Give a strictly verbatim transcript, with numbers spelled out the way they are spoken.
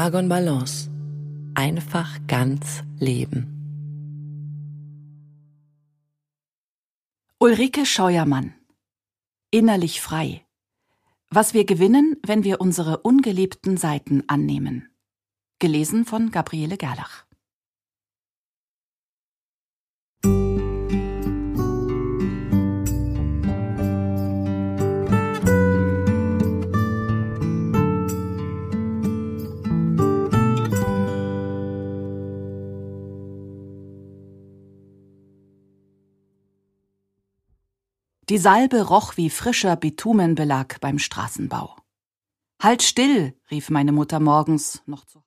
Argon Balance. Einfach ganz leben. Ulrike Scheuermann. Innerlich frei. Was wir gewinnen, wenn wir unsere ungeliebten Seiten annehmen. Gelesen von Gabriele Gerlach. Die Salbe roch wie frischer Bitumenbelag beim Straßenbau. »Halt still«, rief meine Mutter morgens noch zu